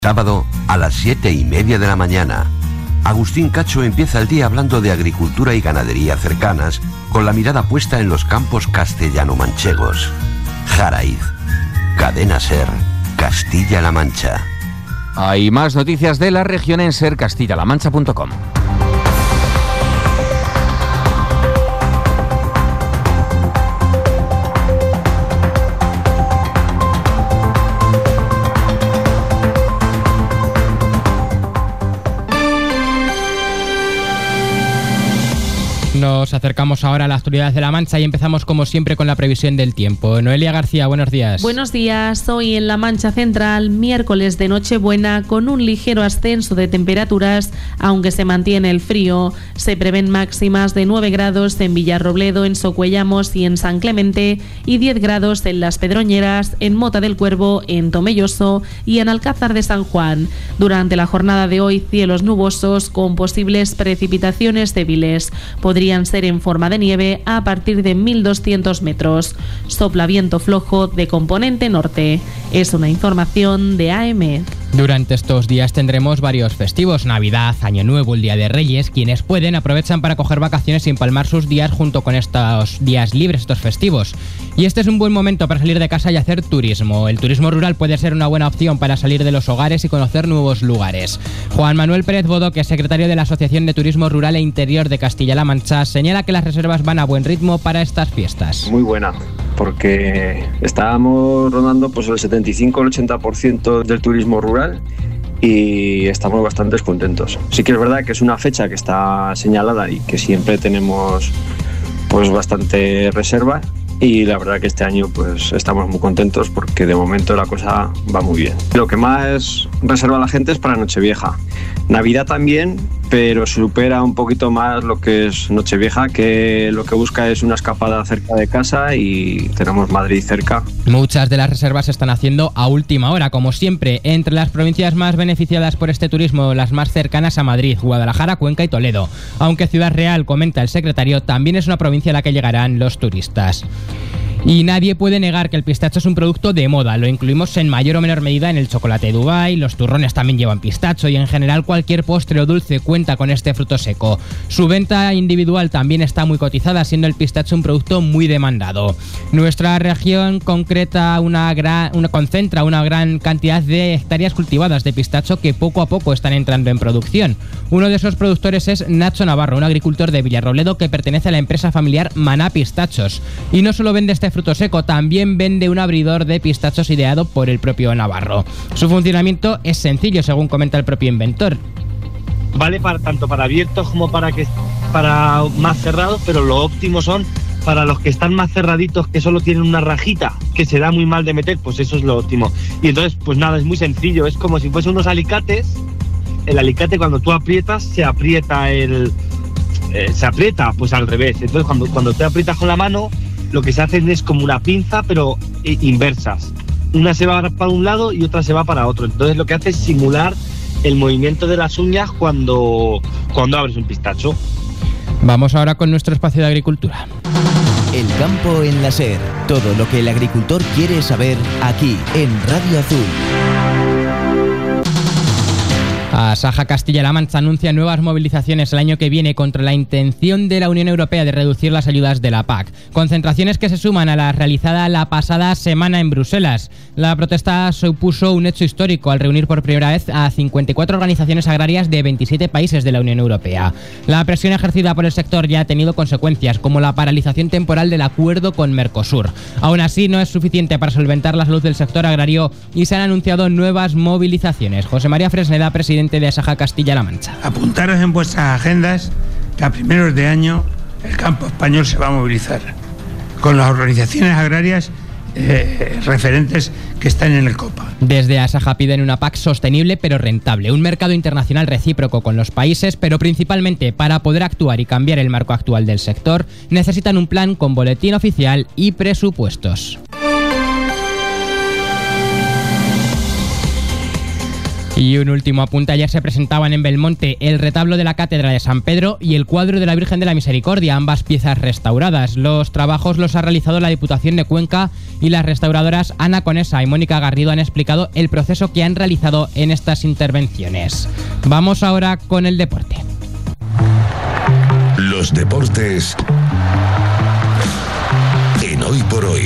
Sábado a las 7:30 de la mañana. Agustín Cacho empieza el día hablando de agricultura y ganadería cercanas, con la mirada puesta en los campos castellano-manchegos. Jaraiz, Cadena SER, Castilla-La Mancha. Hay más noticias de la región en sercastillalamancha.com. Nos acercamos ahora a la actualidad de La Mancha y empezamos como siempre con la previsión del tiempo. Noelia García, buenos días. Buenos días. Hoy en La Mancha Central, miércoles de Nochebuena, con un ligero ascenso de temperaturas, aunque se mantiene el frío. Se prevén máximas de 9 grados en Villarrobledo, en Socuellamos y en San Clemente, y 10 grados en Las Pedroñeras, en Mota del Cuervo, en Tomelloso y en Alcázar de San Juan. Durante la jornada de hoy, cielos nubosos con posibles precipitaciones débiles. Podrían ser en forma de nieve a partir de 1.200 metros. Sopla viento flojo de componente norte. Es una información de AM. Durante estos días tendremos varios festivos: Navidad, Año Nuevo, el Día de Reyes. Quienes pueden aprovechan para coger vacaciones y empalmar sus días junto con estos días libres, estos festivos. Y este es un buen momento para salir de casa y hacer turismo. El turismo rural puede ser una buena opción para salir de los hogares y conocer nuevos lugares. Juan Manuel Pérez Bodó, que es secretario de la Asociación de Turismo Rural e Interior de Castilla-La Mancha, señala que las reservas van a buen ritmo para estas fiestas. Muy buena, porque estábamos rondando pues el 75 o el 80% del turismo rural y estamos bastante contentos. Sí que es verdad que es una fecha que está señalada y que siempre tenemos pues bastante reserva, y la verdad que este año pues estamos muy contentos porque de momento la cosa va muy bien. Lo que más reserva la gente es para Nochevieja. Navidad también, pero supera un poquito más lo que es Nochevieja, que lo que busca es una escapada cerca de casa y tenemos Madrid cerca. Muchas de las reservas se están haciendo a última hora, como siempre. Entre las provincias más beneficiadas por este turismo, las más cercanas a Madrid, Guadalajara, Cuenca y Toledo. Aunque Ciudad Real, comenta el secretario, también es una provincia a la que llegarán los turistas. Y nadie puede negar que el pistacho es un producto de moda. Lo incluimos en mayor o menor medida en el chocolate Dubai, los turrones también llevan pistacho y en general cualquier postre o dulce cuenta con este fruto seco. Su venta individual también está muy cotizada, siendo el pistacho un producto muy demandado. Nuestra región concentra una gran cantidad de hectáreas cultivadas de pistacho que poco a poco están entrando en producción. Uno de esos productores es Nacho Navarro, un agricultor de Villarrobledo que pertenece a la empresa familiar Maná Pistachos. Y no solo vende este fruto seco, también vende un abridor de pistachos ideado por el propio Navarro. Su funcionamiento es sencillo, según comenta el propio inventor. Vale tanto para abiertos como para más cerrados, pero lo óptimo son para los que están más cerraditos, que solo tienen una rajita, que se da muy mal de meter, pues eso es lo óptimo. Y entonces, pues nada, es muy sencillo, es como si fuesen unos alicates. El alicate, cuando tú aprietas, se aprieta pues al revés. Entonces cuando te aprietas con la mano, lo que se hace es como una pinza, pero inversas. Una se va para un lado y otra se va para otro. Entonces lo que hace es simular el movimiento de las uñas cuando abres un pistacho. Vamos ahora con nuestro espacio de agricultura. El campo en la SER. Todo lo que el agricultor quiere saber aquí, en Radio Azul. Asaja Castilla-La Mancha anuncia nuevas movilizaciones el año que viene contra la intención de la Unión Europea de reducir las ayudas de la PAC. Concentraciones que se suman a la realizada la pasada semana en Bruselas. La protesta supuso un hecho histórico al reunir por primera vez a 54 organizaciones agrarias de 27 países de la Unión Europea. La presión ejercida por el sector ya ha tenido consecuencias, como la paralización temporal del acuerdo con Mercosur. Aún así, no es suficiente para solventar la salud del sector agrario y se han anunciado nuevas movilizaciones. José María Fresneda, presidente de Asaja Castilla-La Mancha. Apuntaros en vuestras agendas que a primeros de año el campo español se va a movilizar con las organizaciones agrarias referentes que están en el COPA. Desde Asaja piden una PAC sostenible pero rentable, un mercado internacional recíproco con los países, pero principalmente para poder actuar y cambiar el marco actual del sector, necesitan un plan con boletín oficial y presupuestos. Y un último apunte: ayer se presentaban en Belmonte el retablo de la Catedral de San Pedro y el cuadro de la Virgen de la Misericordia, ambas piezas restauradas. Los trabajos los ha realizado la Diputación de Cuenca y las restauradoras Ana Conesa y Mónica Garrido han explicado el proceso que han realizado en estas intervenciones. Vamos ahora con el deporte. Los deportes en Hoy por Hoy.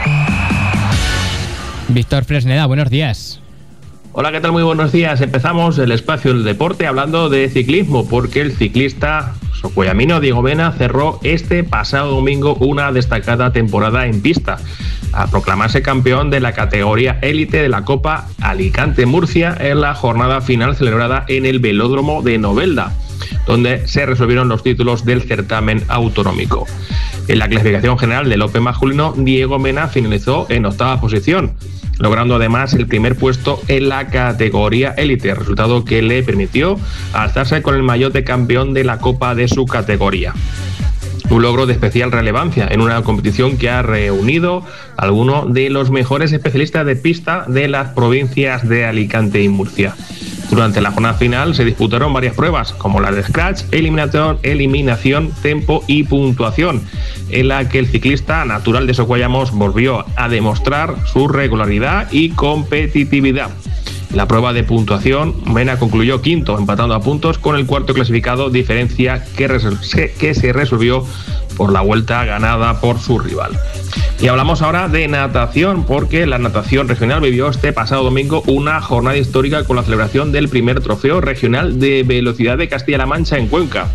Víctor Fresneda, buenos días. Hola, ¿qué tal? Muy buenos días. Empezamos el espacio del deporte hablando de ciclismo, porque el ciclista socuellamino Diego Mena cerró este pasado domingo una destacada temporada en pista, a proclamarse campeón de la categoría élite de la Copa Alicante-Murcia en la jornada final celebrada en el velódromo de Novelda, donde se resolvieron los títulos del certamen autonómico. En la clasificación general del Open masculino, Diego Mena finalizó en 8ª posición, logrando además el primer puesto en la categoría élite, resultado que le permitió alzarse con el maillot de campeón de la Copa de su categoría. Un logro de especial relevancia en una competición que ha reunido a algunos de los mejores especialistas de pista de las provincias de Alicante y Murcia. Durante la jornada final se disputaron varias pruebas, como la de scratch, eliminación, tempo y puntuación, en la que el ciclista natural de Socuellamos volvió a demostrar su regularidad y competitividad. En la prueba de puntuación, Mena concluyó quinto, empatando a puntos con el cuarto clasificado, diferencia que se resolvió por la vuelta ganada por su rival. Y hablamos ahora de natación, porque la natación regional vivió este pasado domingo una jornada histórica con la celebración del primer trofeo regional de velocidad de Castilla-La Mancha en Cuenca.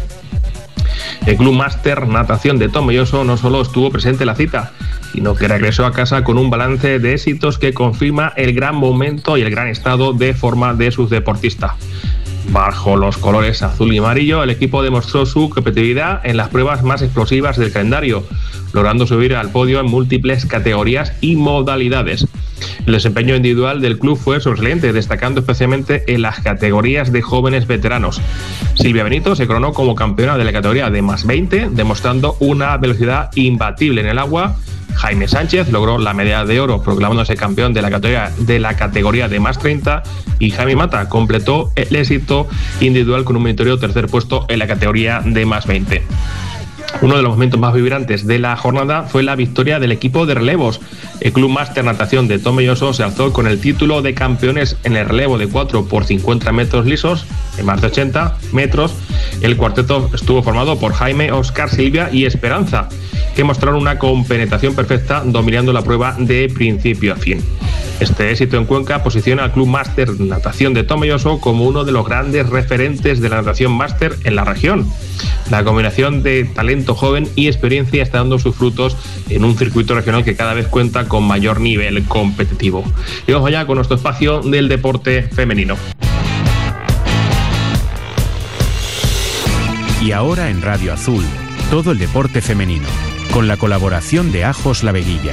El Club Máster Natación de Tomelloso no solo estuvo presente en la cita, sino que regresó a casa con un balance de éxitos que confirma el gran momento y el gran estado de forma de sus deportistas. Bajo los colores azul y amarillo, el equipo demostró su competitividad en las pruebas más explosivas del calendario, logrando subir al podio en múltiples categorías y modalidades. El desempeño individual del club fue sobresaliente, destacando especialmente en las categorías de jóvenes veteranos. Silvia Benito se coronó como campeona de la categoría de más 20, demostrando una velocidad imbatible en el agua. Jaime Sánchez logró la medalla de oro, proclamándose campeón de la categoría de más 30, y Jaime Mata completó el éxito individual con un meritorio tercer puesto en la categoría de más 20. Uno de los momentos más vibrantes de la jornada fue la victoria del equipo de relevos. El Club Máster Natación de Tomelloso se alzó con el título de campeones en el relevo de 4 por 50 metros lisos, en más de 80 metros. El cuarteto estuvo formado por Jaime, Óscar, Silvia y Esperanza, que mostraron una compenetración perfecta, dominando la prueba de principio a fin. Este éxito en Cuenca posiciona al Club Máster Natación de Tomelloso como uno de los grandes referentes de la natación máster en la región. La combinación de talento joven y experiencia está dando sus frutos en un circuito regional que cada vez cuenta con mayor nivel competitivo. Y vamos allá con nuestro espacio del deporte femenino. Y ahora en Radio Azul, todo el deporte femenino, con la colaboración de Ajos La Veguilla.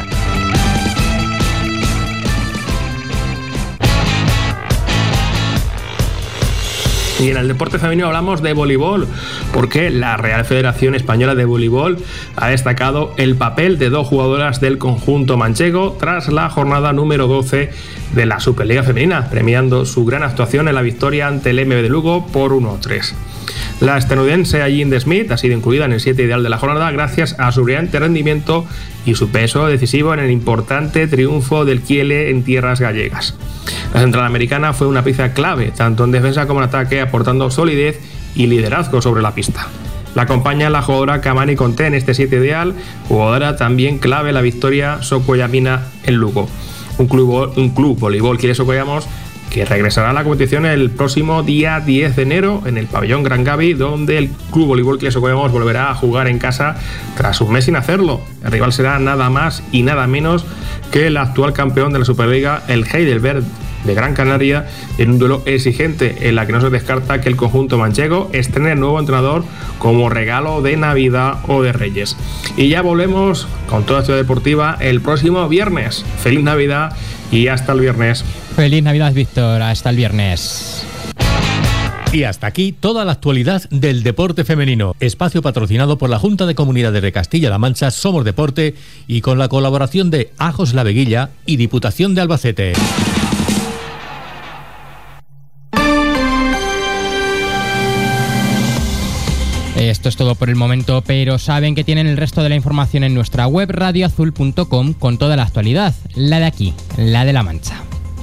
Y en el deporte femenino hablamos de voleibol, porque la Real Federación Española de Voleibol ha destacado el papel de dos jugadoras del conjunto manchego tras la jornada número 12 de la Superliga Femenina, premiando su gran actuación en la victoria ante el MB de Lugo por 1-3. La estadounidense Allende Smith ha sido incluida en el 7 ideal de la jornada gracias a su brillante rendimiento y su peso decisivo en el importante triunfo del Kiele en tierras gallegas. La central americana fue una pieza clave tanto en defensa como en ataque, aportando solidez y liderazgo sobre la pista. La acompaña la jugadora Kamani Conté en este 7 ideal, jugadora también clave en la victoria socuellamina en Lugo. Un club voleibol Quiere Socuellamos que regresará a la competición el próximo día 10 de enero en el pabellón Gran Gavi, donde el Club Voleibol Quiere Socuellamos volverá a jugar en casa tras un mes sin hacerlo. El rival será nada más y nada menos que el actual campeón de la Superliga, el Heidelberg de Gran Canaria, en un duelo exigente en la que no se descarta que el conjunto manchego estrene nuevo entrenador como regalo de Navidad o de Reyes. Y ya volvemos con toda la actividad deportiva el próximo viernes. Feliz Navidad y hasta el viernes. Feliz Navidad, Víctor, hasta el viernes. Y hasta aquí toda la actualidad del deporte femenino. Espacio patrocinado por la Junta de Comunidades de Castilla-La Mancha, Somos Deporte, y con la colaboración de Ajos La Veguilla y Diputación de Albacete. Esto es todo por el momento, pero saben que tienen el resto de la información en nuestra web radioazul.com con toda la actualidad, la de aquí, la de La Mancha.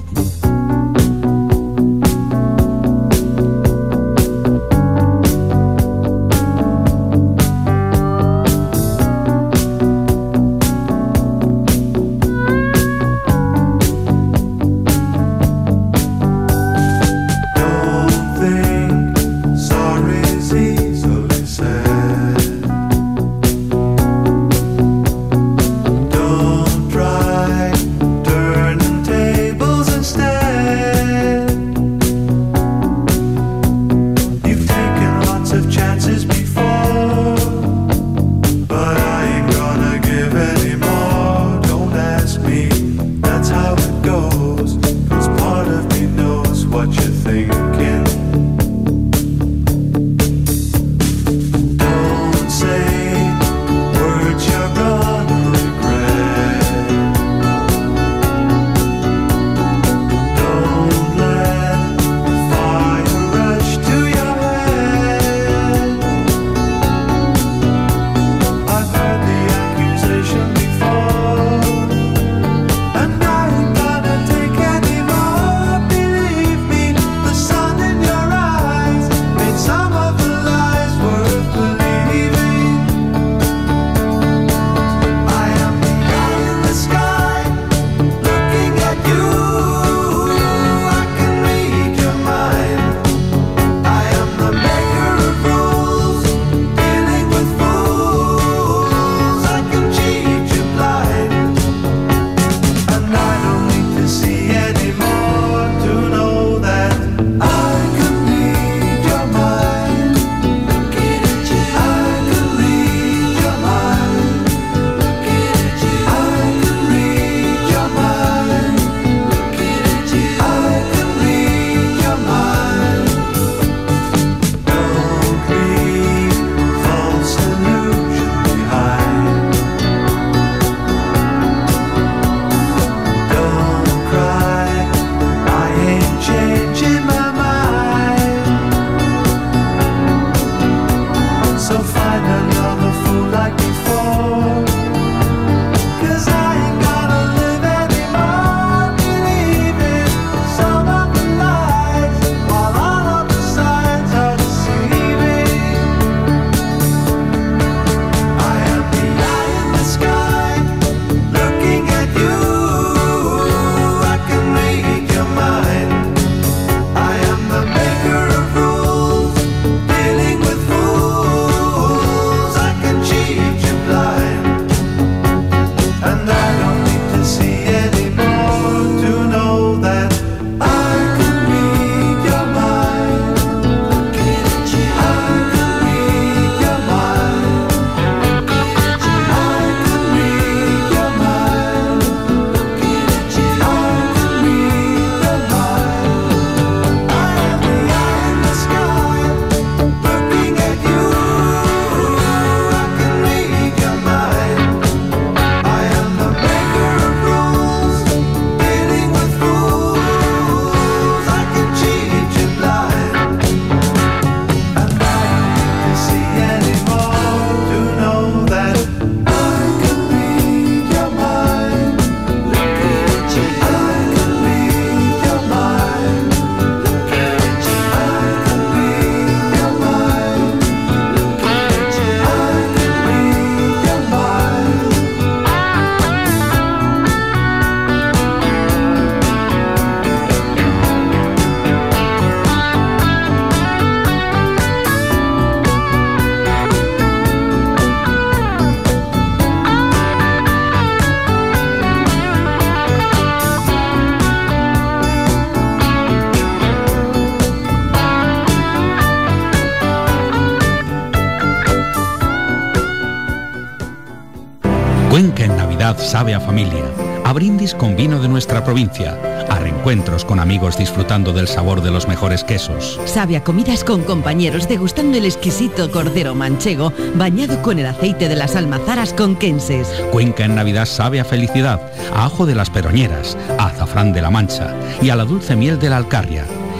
Cuenca en Navidad sabe a familia, a brindis con vino de nuestra provincia, a reencuentros con amigos disfrutando del sabor de los mejores quesos. Sabe a comidas con compañeros degustando el exquisito cordero manchego bañado con el aceite de las almazaras conquenses. Cuenca en Navidad sabe a felicidad, a ajo de las Peroñeras, a azafrán de la Mancha y a la dulce miel de la Alcarria.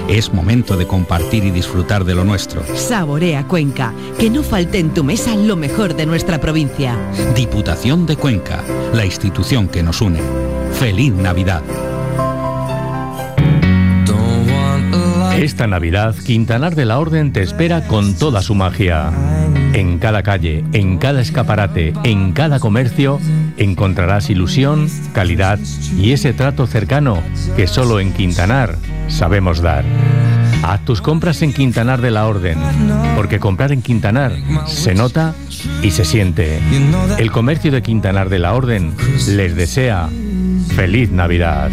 Es momento de compartir y disfrutar de lo nuestro. Saborea Cuenca, que no falte en tu mesa lo mejor de nuestra provincia. Diputación de Cuenca, la institución que nos une. ¡Feliz Navidad! Esta Navidad, Quintanar de la Orden te espera con toda su magia. En cada calle, en cada escaparate, en cada comercio, encontrarás ilusión, calidad y ese trato cercano que solo en Quintanar sabemos dar. Haz tus compras en Quintanar de la Orden, porque comprar en Quintanar se nota y se siente. El comercio de Quintanar de la Orden les desea ¡Feliz Navidad!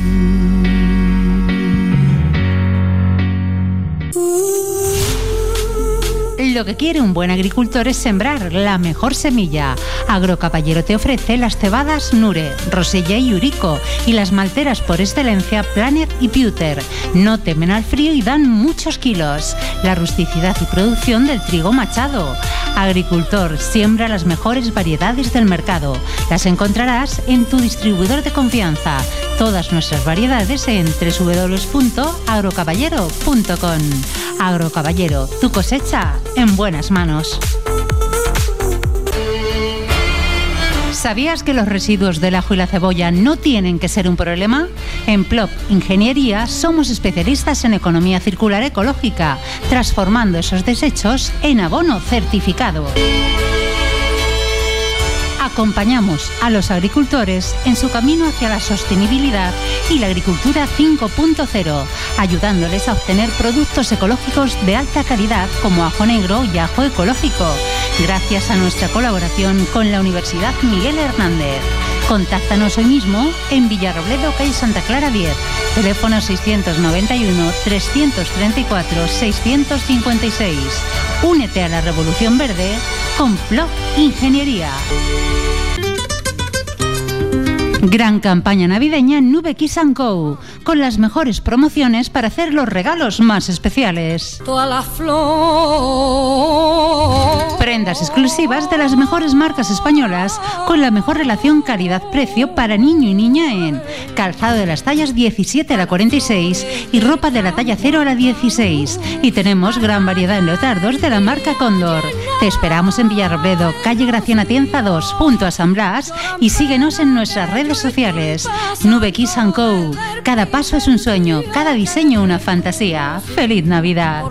Lo que quiere un buen agricultor es sembrar la mejor semilla. Agrocaballero te ofrece las cebadas Nure, Rosella y Urico y las malteras por excelencia Planet y Pewter. No temen al frío y dan muchos kilos. La rusticidad y producción del trigo Machado. Agricultor, siembra las mejores variedades del mercado. Las encontrarás en tu distribuidor de confianza. Todas nuestras variedades en www.agrocaballero.com. Agrocaballero, tu cosecha en buenas manos. ¿Sabías que los residuos del ajo y la cebolla no tienen que ser un problema? En Plop Ingeniería somos especialistas en economía circular ecológica, transformando esos desechos en abono certificado. Acompañamos a los agricultores en su camino hacia la sostenibilidad y la agricultura 5.0, ayudándoles a obtener productos ecológicos de alta calidad como ajo negro y ajo ecológico, gracias a nuestra colaboración con la Universidad Miguel Hernández. Contáctanos hoy mismo en Villarrobledo, calle Santa Clara 10, teléfono 691 334 656. Únete a la Revolución Verde con Plop Ingeniería. Gran campaña navideña en Nube Kiss & Co, con las mejores promociones para hacer los regalos más especiales. Toda la flor. Prendas exclusivas de las mejores marcas españolas con la mejor relación calidad-precio para niño y niña en calzado de las tallas 17 a la 46 y ropa de la talla 0 a la 16. Y tenemos gran variedad en leotardos de la marca Cóndor. Te esperamos en Villarrobledo, calle Graciana Tienza 2, junto a San Blas, y síguenos en nuestras redes sociales. Nube Kiss & Co. Cada paso es un sueño, cada diseño una fantasía. ¡Feliz Navidad!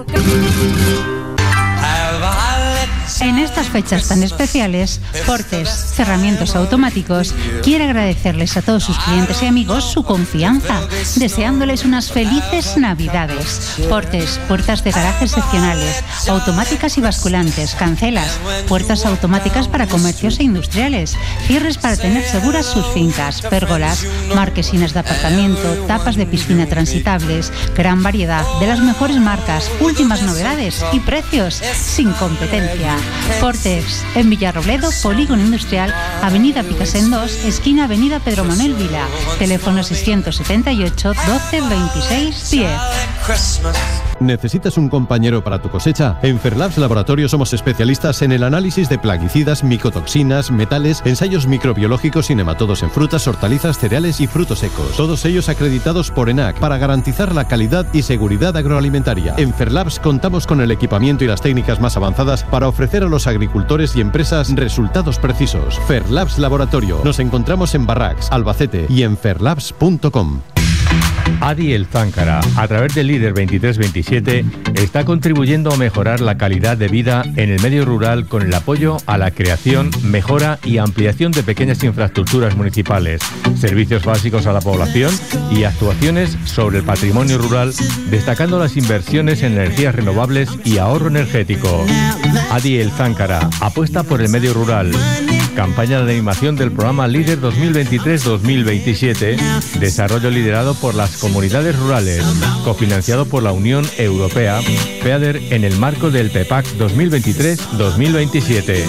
En estas fechas tan especiales, Portes Cerramientos Automáticos quiere agradecerles a todos sus clientes y amigos su confianza, deseándoles unas felices Navidades. Portes, puertas de garaje excepcionales, automáticas y basculantes, cancelas, puertas automáticas para comercios e industriales, cierres para tener seguras sus fincas, pérgolas, marquesinas de aparcamiento, tapas de piscina transitables, gran variedad de las mejores marcas, últimas novedades y precios sin competencia. Portex, en Villarrobledo, Polígono Industrial, Avenida Picasen 2, esquina Avenida Pedro Manuel Vila, teléfono 678 12 26 10. ¿Necesitas un compañero para tu cosecha? En Ferlabs Laboratorio somos especialistas en el análisis de plaguicidas, micotoxinas, metales, ensayos microbiológicos y nematodos en frutas, hortalizas, cereales y frutos secos. Todos ellos acreditados por ENAC para garantizar la calidad y seguridad agroalimentaria. En Ferlabs contamos con el equipamiento y las técnicas más avanzadas para ofrecer a los agricultores y empresas resultados precisos. Ferlabs Laboratorio. Nos encontramos en Barracks, Albacete y en ferlabs.com. Adi El Záncara, a través del Líder 2327, está contribuyendo a mejorar la calidad de vida en el medio rural con el apoyo a la creación, mejora y ampliación de pequeñas infraestructuras municipales, servicios básicos a la población y actuaciones sobre el patrimonio rural, destacando las inversiones en energías renovables y ahorro energético. Adi El Záncara apuesta por el medio rural. Campaña de animación del programa Líder 2023-2027, desarrollo liderado por las comunidades rurales, cofinanciado por la Unión Europea, FEADER en el marco del PEPAC 2023-2027.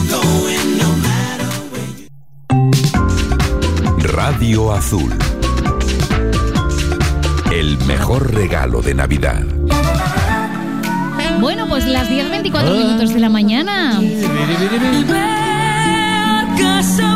Radio Azul. El mejor regalo de Navidad. Bueno, pues las 10:24 minutos de la mañana. Casa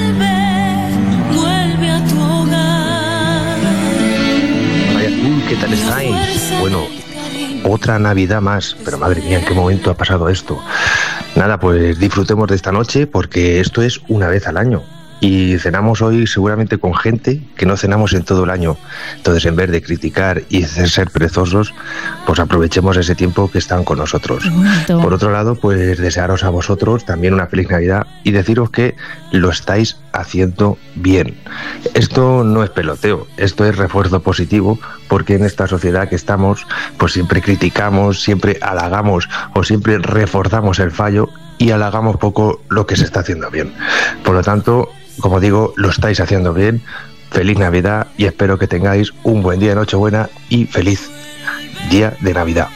vuelve a tu hogar. ¿Qué tal estáis? Bueno, otra Navidad más. Pero madre mía, ¿en qué momento ha pasado esto? Nada, pues disfrutemos de esta noche porque esto es una vez al año. Y cenamos hoy seguramente con gente que no cenamos en todo el año. Entonces, en vez de criticar y ser perezosos, pues aprovechemos ese tiempo que están con nosotros. Por otro lado, pues desearos a vosotros también una feliz Navidad y deciros que lo estáis haciendo bien. Esto no es peloteo, esto es refuerzo positivo, porque en esta sociedad que estamos, pues siempre criticamos, siempre halagamos o siempre reforzamos el fallo y halagamos poco lo que se está haciendo bien. Por lo tanto, como digo, lo estáis haciendo bien. Feliz Navidad y espero que tengáis un buen día de Nochebuena y feliz día de Navidad.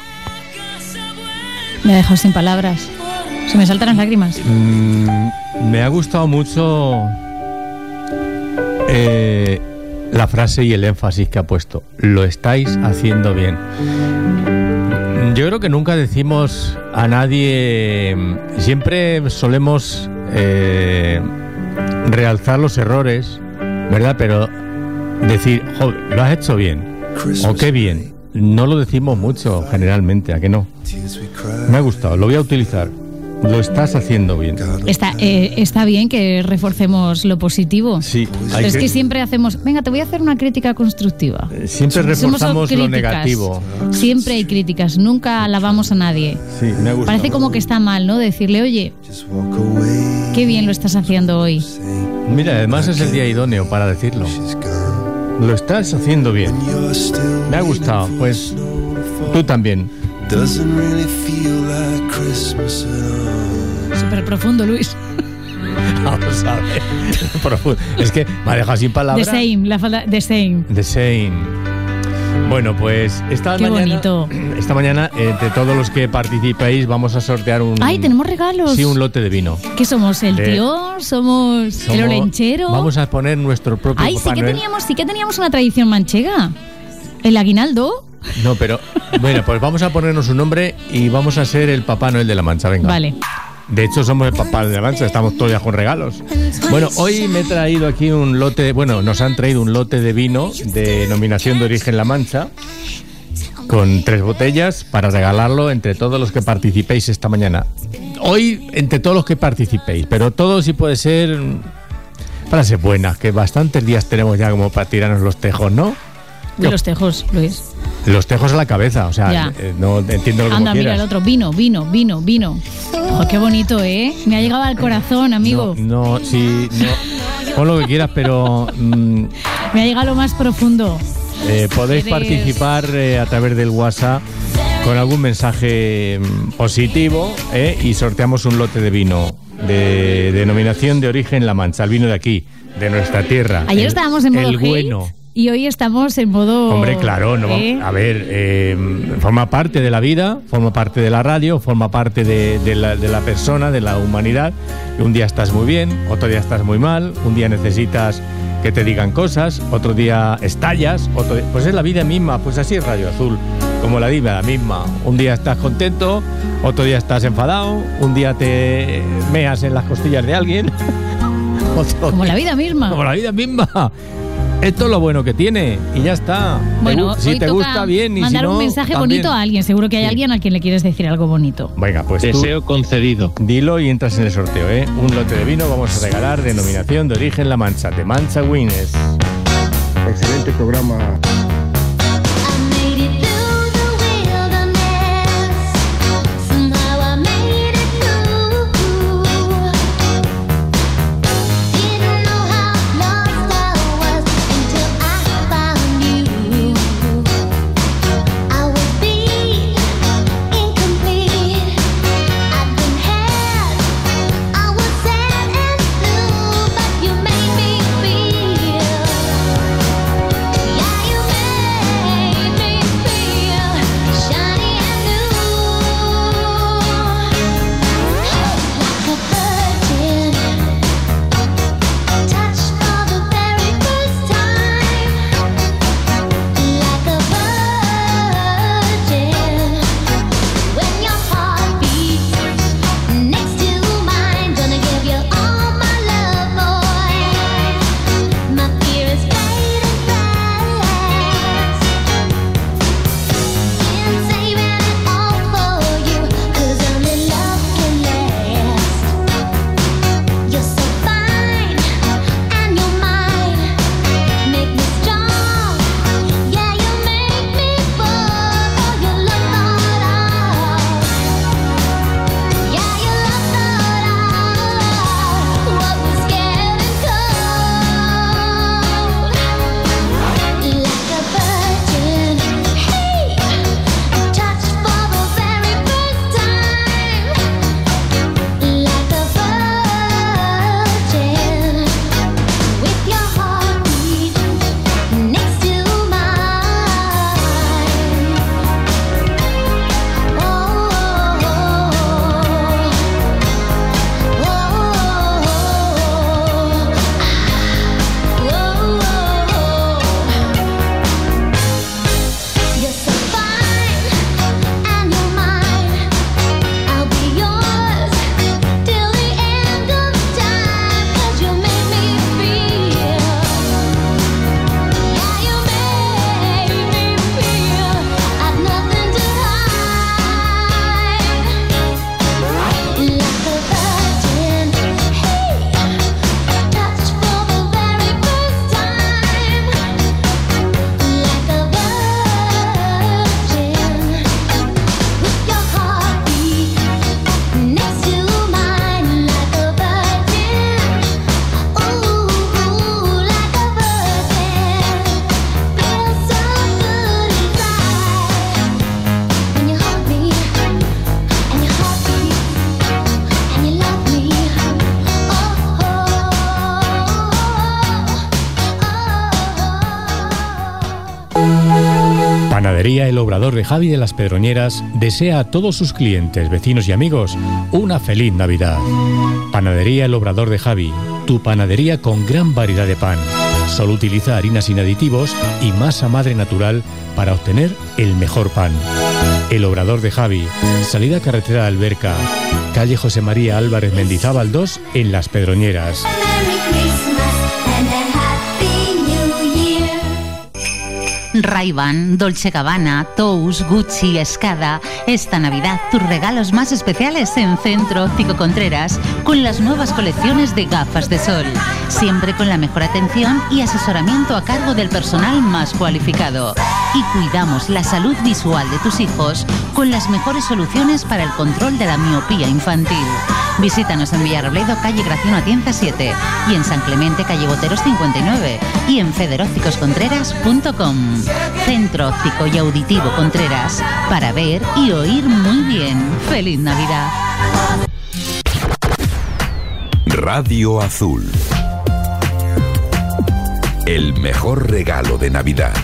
Me dejo sin palabras. Se me saltan las lágrimas. Me ha gustado mucho la frase y el énfasis que ha puesto. Lo estáis haciendo bien. Yo creo que nunca decimos a nadie, siempre solemos realzar los errores, ¿verdad? Pero decir, joder, lo has hecho bien, o qué bien, no lo decimos mucho generalmente, ¿a qué no? Me ha gustado, lo voy a utilizar. Lo estás haciendo bien. Está bien que reforcemos lo positivo. Sí, pero es que siempre hacemos, venga, te voy a hacer una crítica constructiva. Siempre reforzamos lo negativo. Siempre hay críticas, nunca alabamos a nadie. Sí, me ha gustado. Parece como que está mal, ¿no? Decirle, oye, qué bien lo estás haciendo hoy. Mira, además es el día idóneo para decirlo. Lo estás haciendo bien. Me ha gustado, pues tú también. Súper profundo, Luis. Vamos a ver. Es que me ha dejado sin palabras. The same, la falta the same. The same. Bueno, pues esta mañana, entre todos los que participéis, vamos a sortear un... ¡Ay, tenemos regalos! Sí, un lote de vino. ¿Qué somos? ¿El tío? ¿Somos el olenchero? Vamos a poner nuestro propio Ay, Papá Noel. sí que teníamos una tradición manchega. ¿El aguinaldo? No, pero bueno, pues vamos a ponernos un nombre y vamos a ser el Papá Noel de la Mancha, venga. Vale. De hecho, somos el Papá de la Mancha, estamos todos ya con regalos. Bueno, hoy me he traído aquí un lote, nos han traído un lote de vino de denominación de origen La Mancha, con 3 botellas para regalarlo entre todos los que participéis esta mañana. Hoy, entre todos los que participéis, pero todo si puede ser frases buenas, que bastantes días tenemos ya como para tirarnos los tejos, ¿no? De los tejos, Luis. Los tejos a la cabeza, o sea, no entiendo lo que Anda, quieras. mira el otro, vino. Oh, qué bonito, ¿eh? Me ha llegado al corazón, amigo. No, pon lo que quieras, pero... me ha llegado lo más profundo. Podéis participar a través del WhatsApp con algún mensaje positivo y sorteamos un lote de vino de denominación de origen La Mancha, el vino de aquí, de nuestra tierra. Ayer estábamos en modo el hate. Bueno. Y hoy estamos en modo... Hombre, claro, no a ver, forma parte de la vida, forma parte de la radio, forma parte de la persona, de la humanidad. Un día estás muy bien, otro día estás muy mal, un día necesitas que te digan cosas, otro día estallas, pues es la vida misma, pues así es Radio Azul, como la vida misma. Un día estás contento, otro día estás enfadado, un día te meas en las costillas de alguien. Como la vida misma. Como la vida misma. Esto es lo bueno que tiene y ya está. Bueno, si te gusta bien y si no, mandar un mensaje también. bonito a alguien. Seguro que hay alguien al quien le quieres decir algo bonito. Venga, pues deseo concedido. Dilo y entras en el sorteo, ¿eh? Un lote de vino vamos a regalar, denominación de origen La Mancha, de Mancha Wines. Excelente programa. Panadería El Obrador de Javi de las Pedroñeras desea a todos sus clientes, vecinos y amigos una feliz Navidad. Panadería El Obrador de Javi, tu panadería con gran variedad de pan. Solo utiliza harinas sin aditivos y masa madre natural para obtener el mejor pan. El Obrador de Javi, salida carretera de Alberca, calle José María Álvarez Mendizábal 2 en Las Pedroñeras. Ray-Ban, Dolce Gabbana, Tous, Gucci, Escada. Esta Navidad tus regalos más especiales en Centro Óptico Contreras con las nuevas colecciones de gafas de sol. Siempre con la mejor atención y asesoramiento a cargo del personal más cualificado. Y cuidamos la salud visual de tus hijos con las mejores soluciones para el control de la miopía infantil. Visítanos en Villarrobledo, calle Graciano Atienza 7 y en San Clemente, calle Boteros 59 y en federópticoscontreras.com. Centro Óptico y Auditivo Contreras, para ver y oír muy bien. ¡Feliz Navidad! Radio Azul. El mejor regalo de Navidad.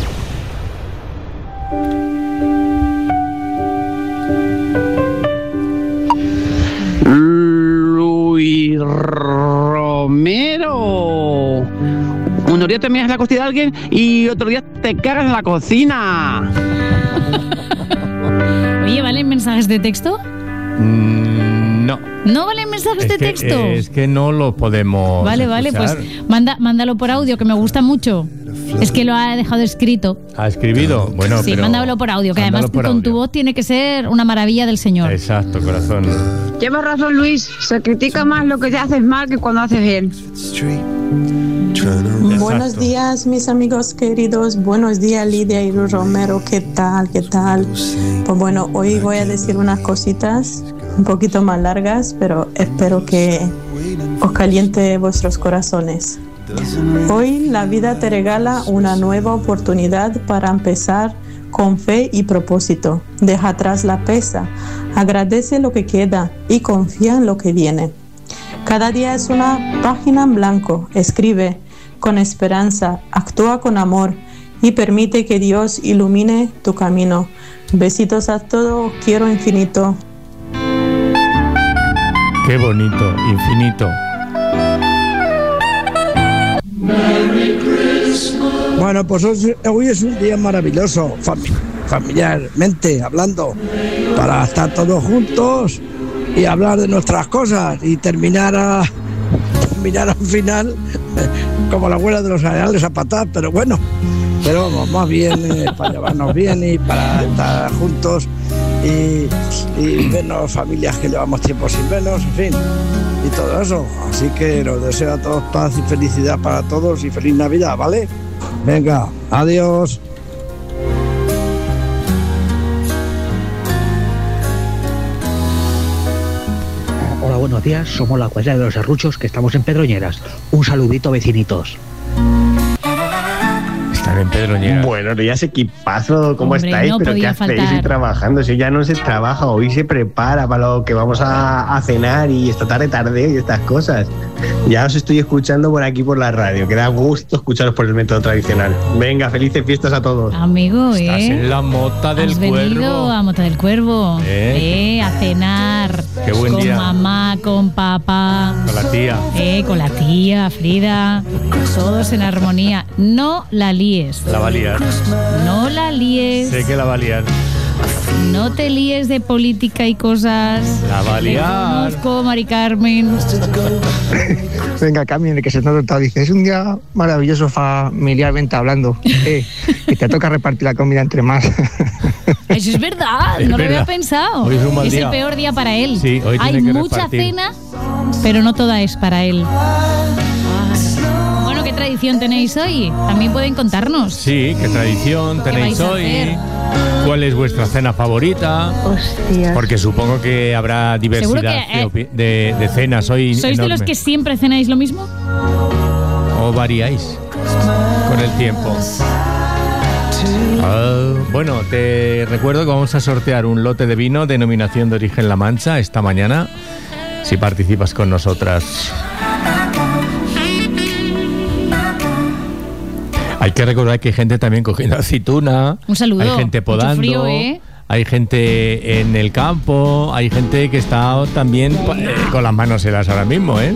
Luis Romero. Un día te miras la costilla de alguien y otro día te cagas en la cocina. Oye, ¿valen mensajes de texto? No. ¿No valen mensajes de texto? Es que no lo podemos Vale, escuchar. pues mándalo por audio, que me gusta mucho. Es que lo ha dejado escrito. ¿Ha escribido? Bueno, sí, pero mándalo por audio, que además con tu voz tiene que ser una maravilla del Señor. Exacto, corazón. Llevas razón, Luis. Se critica más lo que haces mal que cuando haces bien. Buenos días, mis amigos queridos. Buenos días, Lidia y Luis Romero. ¿Qué tal? ¿Qué tal? Pues bueno, hoy voy a decir unas cositas un poquito más largas, pero espero que os caliente vuestros corazones. Hoy la vida te regala una nueva oportunidad para empezar con fe y propósito. Deja atrás la pesa, agradece lo que queda y confía en lo que viene. Cada día es una página en blanco. Escribe con esperanza, actúa con amor y permite que Dios ilumine tu camino. Besitos a todos, quiero infinito. Qué bonito, infinito. Bueno, pues hoy es un día maravilloso, familiarmente hablando, para estar todos juntos y hablar de nuestras cosas y terminar al final como la abuela de los arenales a patar, pero bueno, pero vamos, más bien para llevarnos bien y para estar juntos y vernos familias que llevamos tiempo sin vernos, en fin, y todo eso. Así que os deseo a todos paz y felicidad para todos y feliz Navidad, ¿vale? Venga, adiós. Hola, buenos días, somos la cuadrilla de los serruchos que estamos en Pedroñeras. Un saludito, vecinitos. Están en Pedroñeras. Buenos días, equipazo, ¿cómo Hombre, estáis? no ¿Pero qué podía hacéis faltar. hoy trabajando? Si ya no se trabaja, hoy se prepara para lo que vamos a cenar y esta tarde y estas cosas. Ya os estoy escuchando por aquí por la radio, que da gusto escucharos por el método tradicional. Venga, felices fiestas a todos. Amigo, Estás en la mota del Has cuervo. venido a Mota del Cuervo. A cenar. Qué buen con día. mamá, con papá. Con la tía. Con la tía, Frida. Todos en armonía. No la líes. La va a liar. No la líes. Sé que la va a liar. No te líes de política y cosas. La va a Te liar. conozco, Mari Carmen. Venga, cambien, que se nota. Dice, es un día maravilloso familiarmente hablando. Que te toca repartir la comida entre más. Eso es verdad, Es no lo verdad. había pensado. Hoy es un mal día. el peor día para él. Sí, hoy Hay tiene que mucha repartir. cena, pero no toda es para él. Bueno, ¿qué tradición tenéis hoy? También pueden contarnos. Sí, ¿qué tradición tenéis vais a hoy? hacer? ¿Cuál es vuestra cena favorita? Hostias. Porque supongo que habrá Seguro diversidad que, de cenas hoy. ¿Sois de los enorme. que siempre cenáis lo mismo? ¿O variáis con el tiempo? Bueno, te recuerdo que vamos a sortear un lote de vino denominación de origen La Mancha esta mañana, si participas con nosotras. Hay que recordar que hay gente también cogiendo aceituna. Un saludo. Hay gente podando. Mucho frío, ¿eh? Hay gente en el campo. Hay gente que está también con las manos heladas ahora mismo, ¿eh?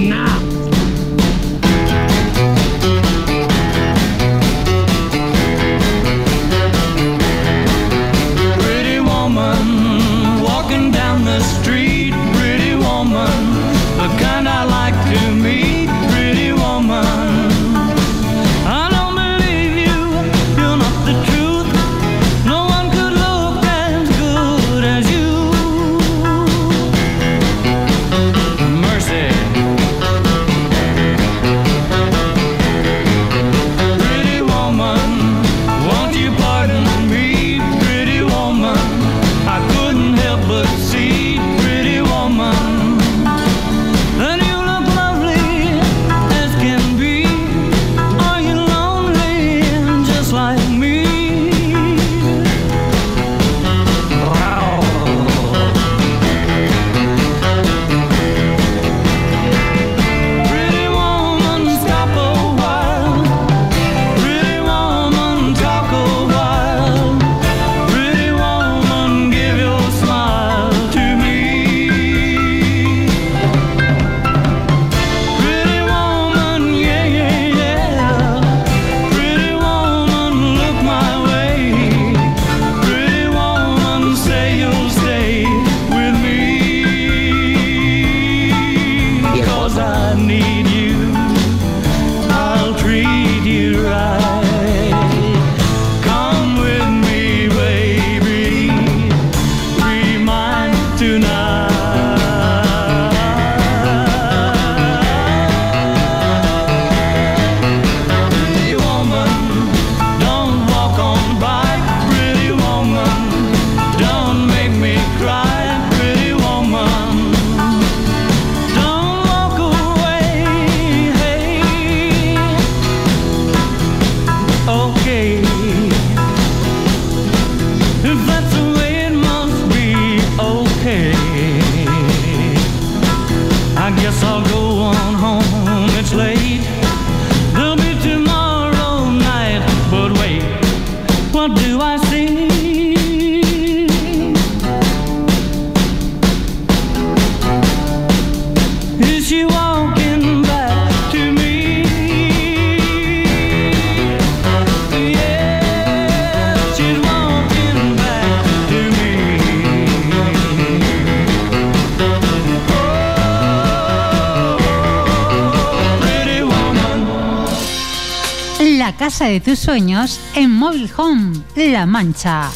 Casa de tus sueños en Mobile Home La Mancha.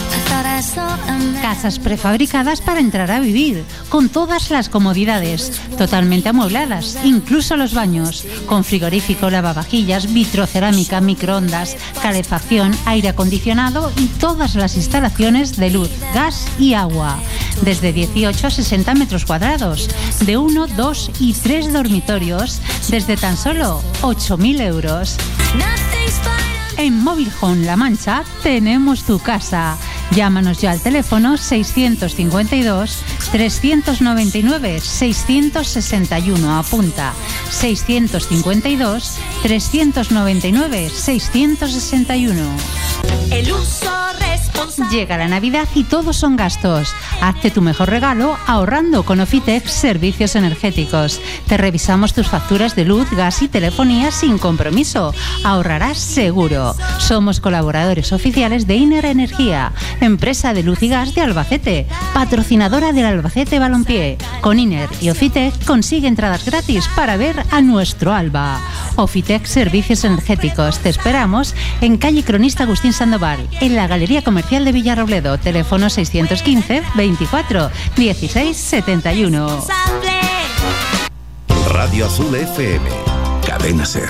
Casas prefabricadas para entrar a vivir, con todas las comodidades, totalmente amuebladas, incluso los baños, con frigorífico, lavavajillas, vitrocerámica, microondas, calefacción, aire acondicionado y todas las instalaciones de luz, gas y agua. Desde 18 a 60 metros cuadrados, de 1, 2 y 3 dormitorios, desde tan solo 8.000 euros. En Mobile Home La Mancha tenemos tu casa. Llámanos ya al teléfono 652-399-661. Apunta, 652-399-661. El uso responsable. Llega la Navidad y todos son gastos. Hazte tu mejor regalo ahorrando con Ofitec Servicios Energéticos. Te revisamos tus facturas de luz, gas y telefonía sin compromiso. Ahorrarás seguro. Somos colaboradores oficiales de Iner Energía, empresa de luz y gas de Albacete, patrocinadora del Albacete Balompié. Con Iner y Ofitec consigue entradas gratis para ver a nuestro Alba. Ofitec Servicios Energéticos. Te esperamos en calle Cronista Agustín Sandoval, en la Galería Comercial de Villarrobledo. Teléfono 615 24 16 71. Radio Azul FM. Cadena Ser.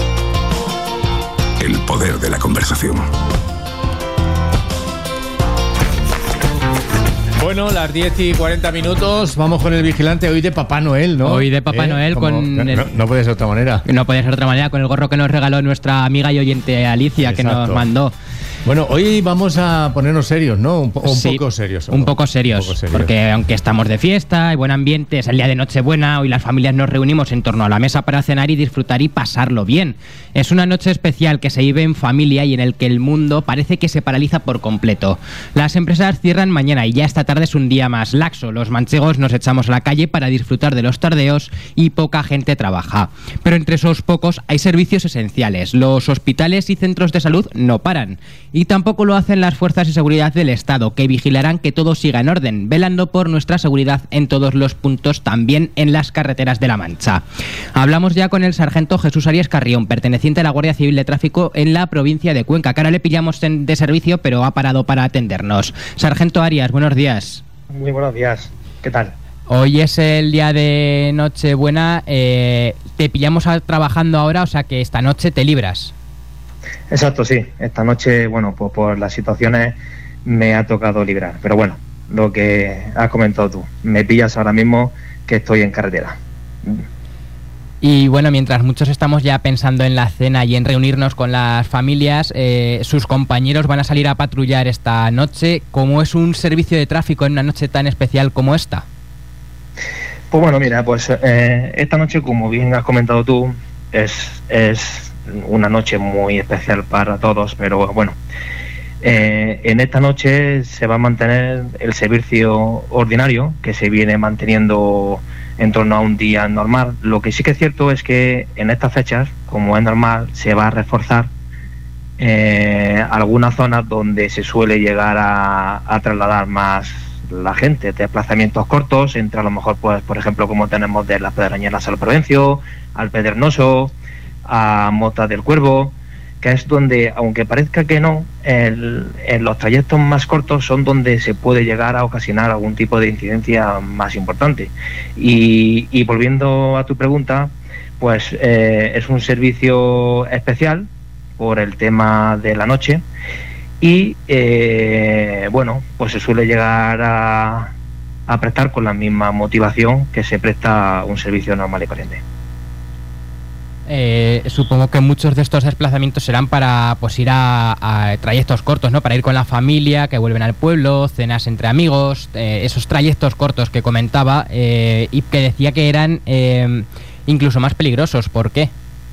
El poder de la conversación. Bueno, las 10:40, vamos con el vigilante hoy de Papá Noel, ¿no? Hoy de Papá Noel con... No puede ser de otra manera. No puede ser de otra manera, con el gorro que nos regaló nuestra amiga y oyente Alicia. Exacto. Que nos mandó. Bueno, hoy vamos a ponernos serios, ¿no? Un poco serios. Un poco serios, porque aunque estamos de fiesta, hay buen ambiente, es el día de Nochebuena, hoy las familias nos reunimos en torno a la mesa para cenar y disfrutar y pasarlo bien. Es una noche especial que se vive en familia y en el que el mundo parece que se paraliza por completo. Las empresas cierran mañana y ya esta tarde es un día más laxo. Los manchegos nos echamos a la calle para disfrutar de los tardeos y poca gente trabaja. Pero entre esos pocos hay servicios esenciales. Los hospitales y centros de salud no paran. Y tampoco lo hacen las fuerzas de seguridad del Estado, que vigilarán que todo siga en orden, velando por nuestra seguridad en todos los puntos, también en las carreteras de La Mancha. Hablamos ya con el sargento Jesús Arias Carrión, perteneciente a la Guardia Civil de Tráfico en la provincia de Cuenca, que ahora le pillamos de servicio, pero ha parado para atendernos. Sargento Arias, buenos días. Muy buenos días, ¿qué tal? Hoy es el día de Nochebuena, te pillamos trabajando ahora, o sea que esta noche te libras. Exacto, sí. Esta noche, bueno, pues por las situaciones me ha tocado librar. Pero bueno, lo que has comentado tú, me pillas ahora mismo que estoy en carretera. Y bueno, mientras muchos estamos ya pensando en la cena y en reunirnos con las familias, sus compañeros van a salir a patrullar esta noche. ¿Cómo es un servicio de tráfico en una noche tan especial como esta? Pues bueno, mira, pues esta noche, como bien has comentado tú, es una noche muy especial para todos, pero bueno, en esta noche se va a mantener el servicio ordinario que se viene manteniendo en torno a un día normal. Lo que sí que es cierto es que en estas fechas, como es normal, se va a reforzar algunas zonas donde se suele llegar a trasladar más la gente, desplazamientos cortos entre a lo mejor, pues por ejemplo, como tenemos de las Pedroñeras al Provencio, al Pedregoso, a Mota del Cuervo, que es donde, aunque parezca que no, en los trayectos más cortos son donde se puede llegar a ocasionar algún tipo de incidencia más importante. Y volviendo a tu pregunta, pues es un servicio especial por el tema de la noche y bueno, pues se suele llegar a prestar con la misma motivación que se presta un servicio normal y corriente. Supongo que muchos de estos desplazamientos serán para pues ir a trayectos cortos, ¿no? Para ir con la familia, que vuelven al pueblo, cenas entre amigos, esos trayectos cortos que comentaba y que decía que eran incluso más peligrosos. ¿Por qué?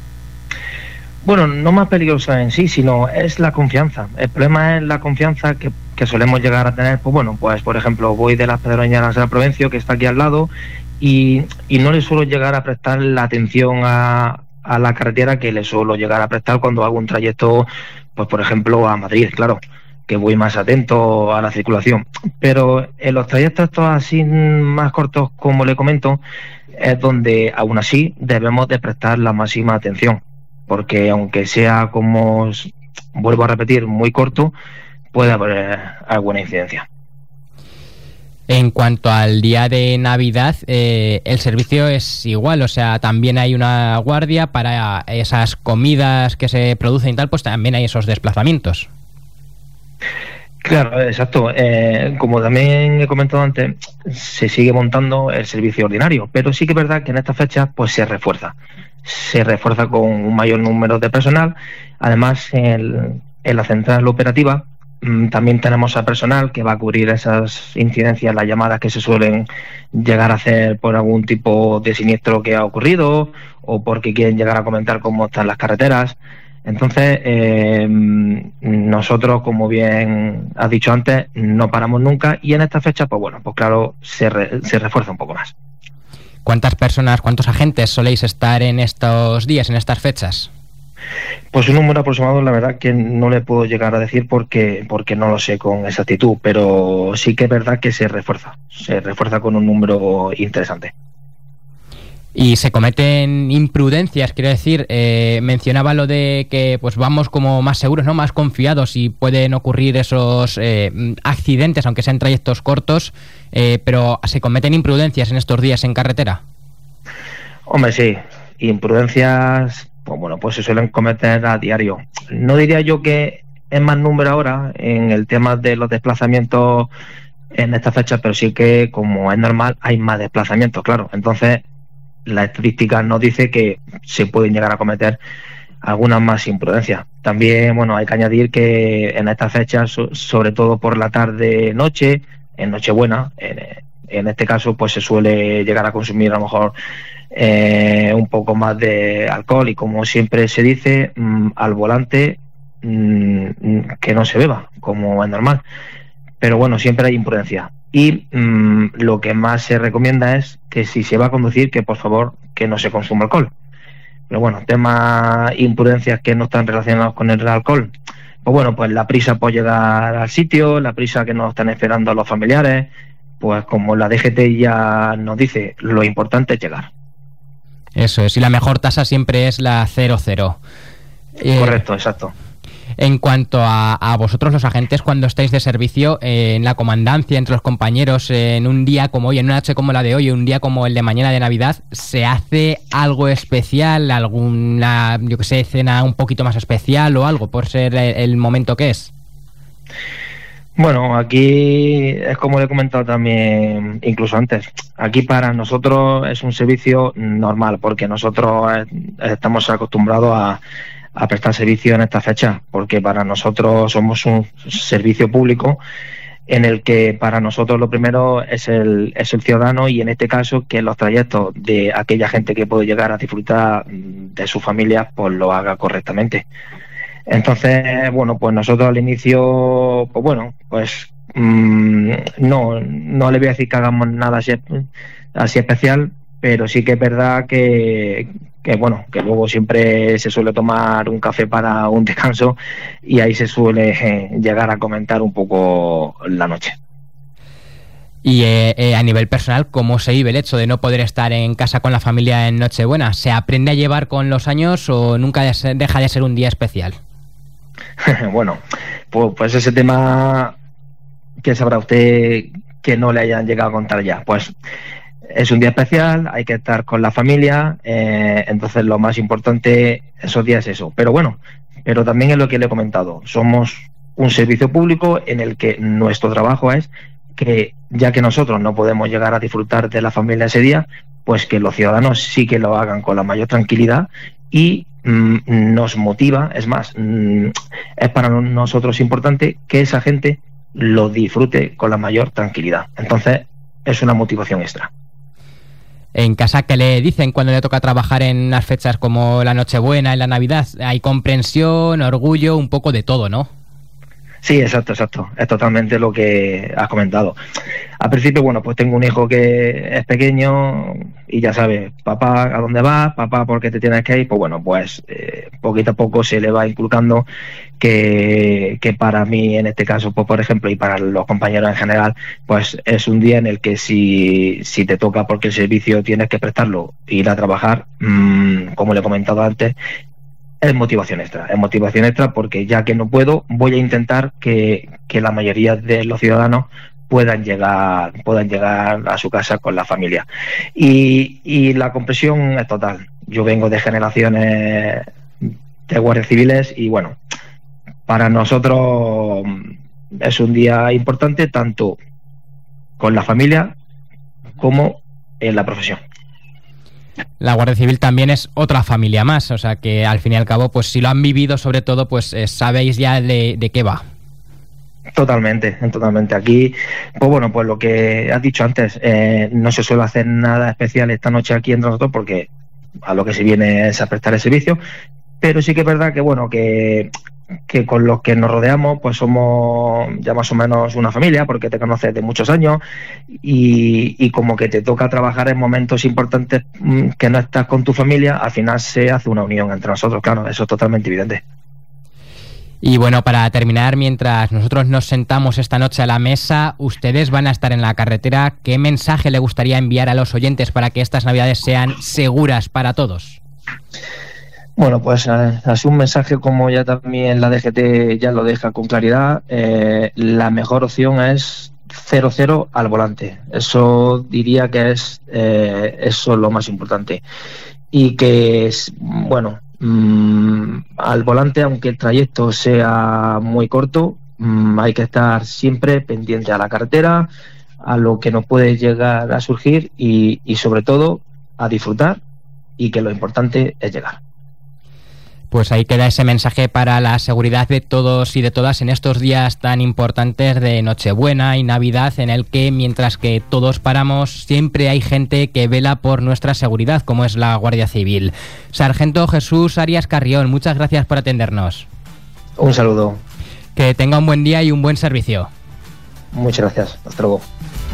Bueno, no más peligrosa en sí, sino es la confianza. El problema es la confianza que solemos llegar a tener. Pues bueno, pues por ejemplo, voy de las Pedroñeras al Provencio, que está aquí al lado, y no le suelo llegar a prestar la atención a la carretera que le suelo llegar a prestar cuando hago un trayecto, pues por ejemplo a Madrid, claro, que voy más atento a la circulación. Pero en los trayectos estos así más cortos, como le comento, es donde aún así debemos de prestar la máxima atención, porque aunque sea, como vuelvo a repetir, muy corto, puede haber alguna incidencia. En cuanto al día de Navidad, el servicio es igual, o sea, también hay una guardia para esas comidas que se producen y tal, pues también hay esos desplazamientos. Claro, exacto. Como también he comentado antes, se sigue montando el servicio ordinario, pero sí que es verdad que en estas fechas pues se refuerza con un mayor número de personal. Además, en la central operativa también tenemos a personal que va a cubrir esas incidencias, las llamadas que se suelen llegar a hacer por algún tipo de siniestro que ha ocurrido o porque quieren llegar a comentar cómo están las carreteras. Entonces, nosotros, como bien has dicho antes, no paramos nunca y en esta fecha, pues bueno, pues claro, se refuerza un poco más. ¿Cuántas personas, cuántos agentes soléis estar en estos días, en estas fechas? Pues un número aproximado, la verdad que no le puedo llegar a decir porque no lo sé con exactitud, pero sí que es verdad que se refuerza con un número interesante. Y se cometen imprudencias, quiero decir, mencionaba lo de que pues vamos como más seguros, ¿no? Más confiados y pueden ocurrir esos accidentes, aunque sean trayectos cortos, pero ¿se cometen imprudencias en estos días en carretera? Hombre, sí, imprudencias, pues bueno, pues se suelen cometer a diario. No diría yo que es más número ahora en el tema de los desplazamientos en esta fecha, pero sí que, como es normal, hay más desplazamientos, claro. Entonces, la estadística nos dice que se pueden llegar a cometer algunas más imprudencias. También, bueno, hay que añadir que en estas fechas, sobre todo por la tarde-noche, en Nochebuena, en este caso, pues se suele llegar a consumir a lo mejor un poco más de alcohol, y como siempre se dice, al volante que no se beba, como es normal. Pero bueno, siempre hay imprudencia. Y lo que más se recomienda es que si se va a conducir, que por favor que no se consuma alcohol. Pero bueno, temas imprudencias que no están relacionados con el alcohol, pues bueno, pues la prisa por llegar al sitio, la prisa que nos están esperando los familiares, pues como la DGT ya nos dice, lo importante es llegar. Eso es, y la mejor tasa siempre es la 00. Correcto, exacto. En cuanto a vosotros los agentes, cuando estáis de servicio en la comandancia, entre los compañeros, en un día como hoy, en una noche como la de hoy, un día como el de mañana de Navidad, ¿se hace algo especial, alguna, yo que sé, cena un poquito más especial o algo, por ser el momento que es? Bueno, aquí es como le he comentado también incluso antes, aquí para nosotros es un servicio normal, porque nosotros estamos acostumbrados a prestar servicio en esta fecha, porque para nosotros somos un servicio público en el que para nosotros lo primero es el ciudadano, y en este caso que los trayectos de aquella gente que puede llegar a disfrutar de su familia pues lo haga correctamente. Entonces, bueno, pues nosotros al inicio, pues bueno, pues no le voy a decir que hagamos nada así especial, pero sí que es verdad que bueno, que luego siempre se suele tomar un café para un descanso, y ahí se suele llegar a comentar un poco la noche. Y a nivel personal, ¿cómo se vive el hecho de no poder estar en casa con la familia en Nochebuena? ¿Se aprende a llevar con los años o nunca deja de ser un día especial? Bueno, pues ese tema que sabrá usted que no le hayan llegado a contar ya. Pues es un día especial, hay que estar con la familia, entonces lo más importante esos días es eso. Pero bueno, pero también es lo que le he comentado, somos un servicio público en el que nuestro trabajo es que, ya que nosotros no podemos llegar a disfrutar de la familia ese día, pues que los ciudadanos sí que lo hagan con la mayor tranquilidad, y nos motiva, es más, es para nosotros importante que esa gente lo disfrute con la mayor tranquilidad. Entonces es una motivación extra. En casa, ¿qué le dicen cuando le toca trabajar en unas fechas como la Nochebuena, en la Navidad? Hay comprensión, orgullo, un poco de todo, ¿no? Sí, exacto. Es totalmente lo que has comentado. Al principio, bueno, pues tengo un hijo que es pequeño y ya sabe, papá, ¿a dónde vas? Papá, ¿por qué te tienes que ir? Pues bueno, pues poquito a poco se le va inculcando que para mí, en este caso, pues por ejemplo, y para los compañeros en general, pues es un día en el que si te toca, porque el servicio tienes que prestarlo, ir a trabajar, como le he comentado antes, es motivación extra, porque ya que no puedo, voy a intentar que la mayoría de los ciudadanos puedan llegar a su casa con la familia. Y la comprensión es total. Yo vengo de generaciones de guardias civiles y bueno, para nosotros es un día importante tanto con la familia como en la profesión. La Guardia Civil también es otra familia más, o sea que al fin y al cabo, pues si lo han vivido sobre todo, pues sabéis ya de qué va. Totalmente. Aquí, pues bueno, pues lo que has dicho antes, no se suele hacer nada especial esta noche aquí entre nosotros porque a lo que se viene es a prestar el servicio, pero sí que es verdad que bueno, que con los que nos rodeamos pues somos ya más o menos una familia, porque te conoces de muchos años y como que te toca trabajar en momentos importantes que no estás con tu familia, al final se hace una unión entre nosotros, claro, eso es totalmente evidente. Y bueno, para terminar, mientras nosotros nos sentamos esta noche a la mesa, ustedes van a estar en la carretera. ¿Qué mensaje le gustaría enviar a los oyentes para que estas Navidades sean seguras para todos? Bueno, pues así un mensaje como ya también la DGT ya lo deja con claridad, la mejor opción es 00 al volante. Eso diría que es eso lo más importante. Y que, bueno, al volante, aunque el trayecto sea muy corto, hay que estar siempre pendiente a la carretera, a lo que nos puede llegar a surgir y sobre todo a disfrutar, y que lo importante es llegar. Pues ahí queda ese mensaje para la seguridad de todos y de todas en estos días tan importantes de Nochebuena y Navidad, en el que mientras que todos paramos, siempre hay gente que vela por nuestra seguridad, como es la Guardia Civil. Sargento Jesús Arias Carrión, muchas gracias por atendernos. Un saludo. Que tenga un buen día y un buen servicio. Muchas gracias. Hasta luego.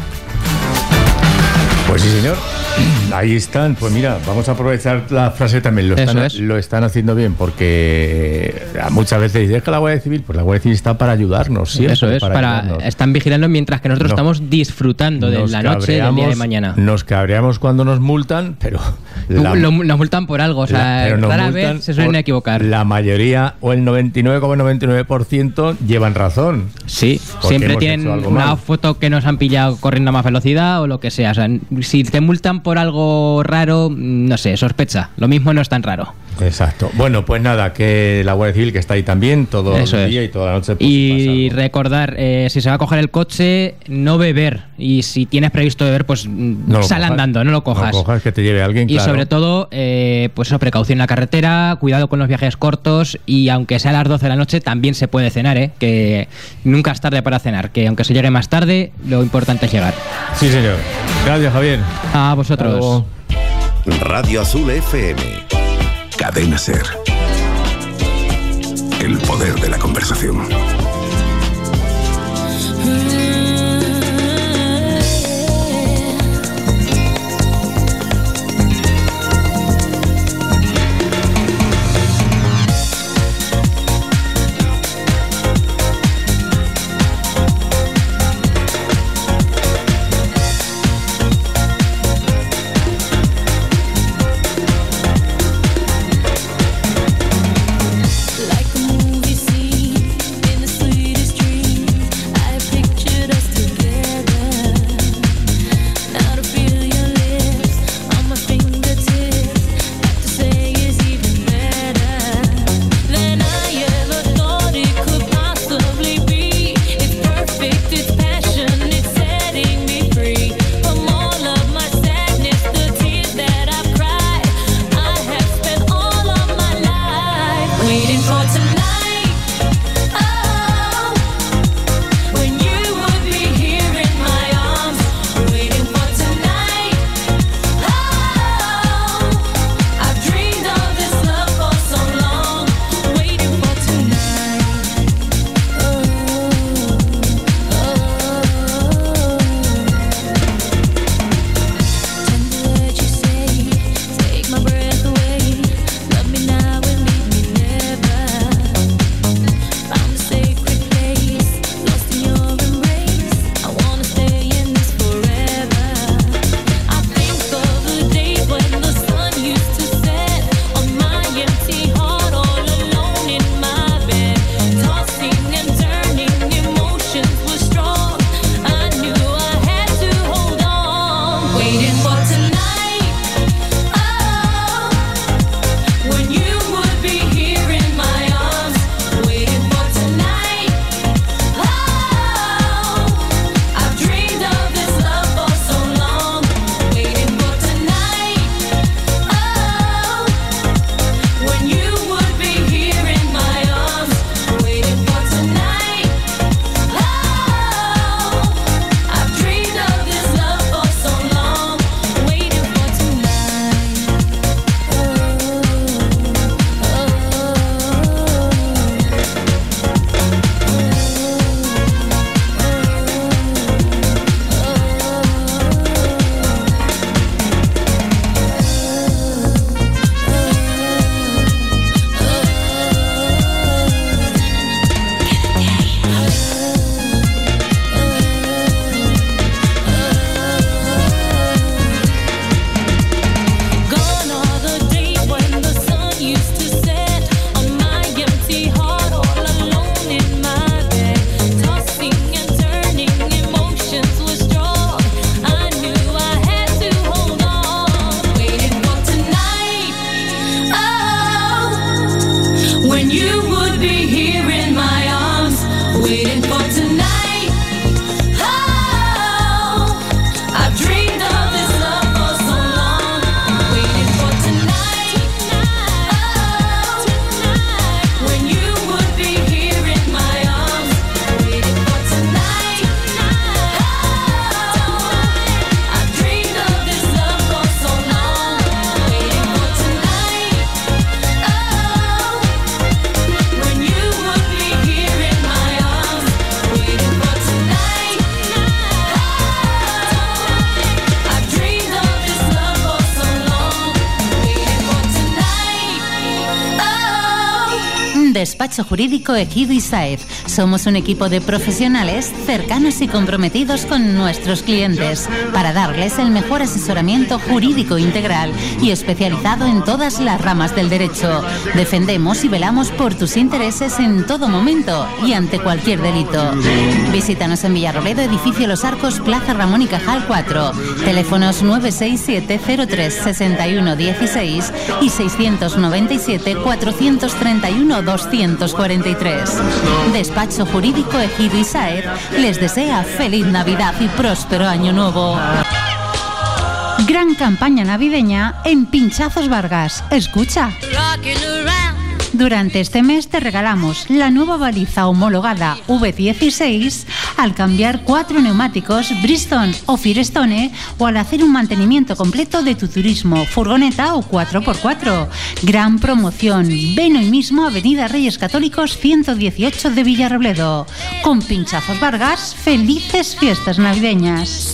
Pues sí, señor. Ahí están. Pues mira, vamos a aprovechar la frase también. Lo están haciendo bien, porque muchas veces dicen que la Guardia Civil, pues la Guardia Civil está para ayudarnos. Siempre, eso es, están vigilando mientras que nosotros estamos disfrutando de la noche y del día de mañana. Nos cabreamos cuando nos multan, pero... nos multan por algo, o sea, rara vez se suelen equivocar. La mayoría, o el 99,99% llevan razón. Sí, siempre tienen una foto que nos han pillado corriendo a más velocidad o lo que sea. O sea, si te multan por algo raro, no sé, sospecha. Lo mismo no es tan raro. Exacto. Bueno, pues nada, que la Guardia Civil que está ahí también todo el día y toda la noche. Y recordar, si se va a coger el coche, no beber. Y si tienes previsto beber, pues sal andando, no lo cojas. No cojas, que te lleve alguien, claro. Y sobre todo, pues eso, precaución en la carretera, cuidado con los viajes cortos, y aunque sea a las 12 de la noche, también se puede cenar, que nunca es tarde para cenar, que aunque se llegue más tarde, lo importante es llegar. Sí, señor. Gracias, Javier. A vosotros. Radio Azul FM. Cadena SER. El poder de la conversación. Like a movie scene in the sweetest dream, I pictured Despacho Jurídico Ejido y Saez. Somos un equipo de profesionales cercanos y comprometidos con nuestros clientes para darles el mejor asesoramiento jurídico integral y especializado en todas las ramas del derecho. Defendemos y velamos por tus intereses en todo momento y ante cualquier delito. Visítanos en Villarrobledo, edificio Los Arcos, Plaza Ramón y Cajal 4. Teléfonos 967-03-6116 y 697-431-243. Despacho Jurídico Ejido y Saez les desea feliz Navidad y próspero año nuevo. Gran campaña navideña en Pinchazos Vargas. Escucha. Durante este mes te regalamos la nueva baliza homologada V16 al cambiar 4 neumáticos Bridgestone o Firestone o al hacer un mantenimiento completo de tu turismo, furgoneta o 4x4. Gran promoción. Ven hoy mismo a Avenida Reyes Católicos 118 de Villarrobledo. Con Pinchazos Vargas, felices fiestas navideñas.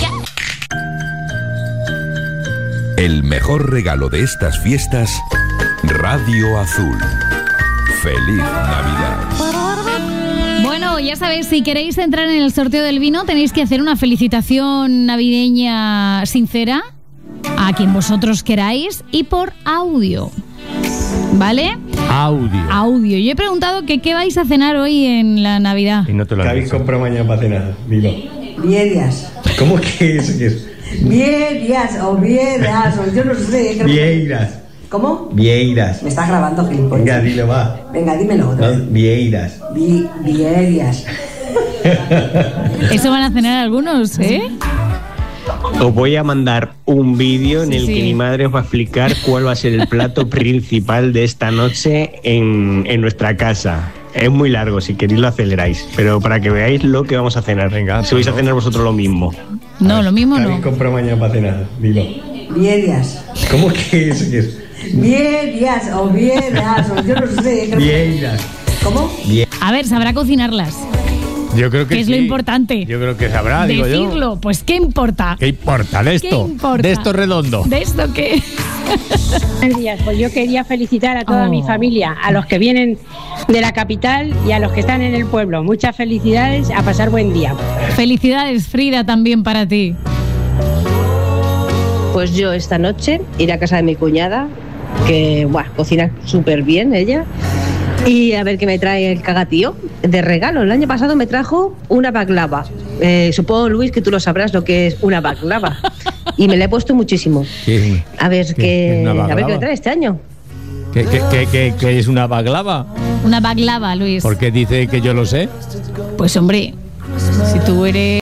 El mejor regalo de estas fiestas, Radio Azul. ¡Feliz Navidad! Bueno, ya sabéis, si queréis entrar en el sorteo del vino, tenéis que hacer una felicitación navideña sincera a quien vosotros queráis y por audio. ¿Vale? Audio. Yo he preguntado que qué vais a cenar hoy en la Navidad. Y no te lo ¿Qué habéis comprado mañana para cenar? Dilo. Vieiras. ¿Cómo que es? Vieiras o yo no sé. Vieiras. ¿Cómo? Vieiras. Me estás grabando, gilipollas. Venga, dilo, va. Venga, dímelo otra vez. Vieiras. Vieiras. Eso van a cenar algunos, ¿eh? Os voy a mandar un vídeo en el que mi madre os va a explicar cuál va a ser el plato principal de esta noche en nuestra casa. Es muy largo, si queréis lo aceleráis, pero para que veáis lo que vamos a cenar. Venga, si vais a cenar vosotros lo mismo. No, lo mismo no. ¿Qué habéis comprado mañana para cenar? Dilo. Vieiras. ¿Cómo que es? Vieiras o yo no sé. Vieiras. ¿Cómo? A ver, sabrá cocinarlas. Yo creo que ¿Qué es lo importante? Yo creo que sabrá, digo yo. Decirlo, pues ¿qué importa? ¿Qué importa de esto? ¿Qué importa? De esto redondo. ¿De esto qué? Buenos días, pues yo quería felicitar a toda mi familia, a los que vienen de la capital y a los que están en el pueblo. Muchas felicidades, a pasar buen día. Felicidades, Frida, también para ti. Pues yo esta noche iré a casa de mi cuñada, que cocina súper bien ella, y a ver qué me trae el cagatío de regalo. El año pasado me trajo una baklava. Supongo, Luis, que tú lo sabrás lo que es una baklava. Y me la he puesto muchísimo. A ver qué me trae este año. ¿Qué es una baklava? Una baklava, Luis. ¿Por qué dice que yo lo sé? Pues hombre, si tú eres...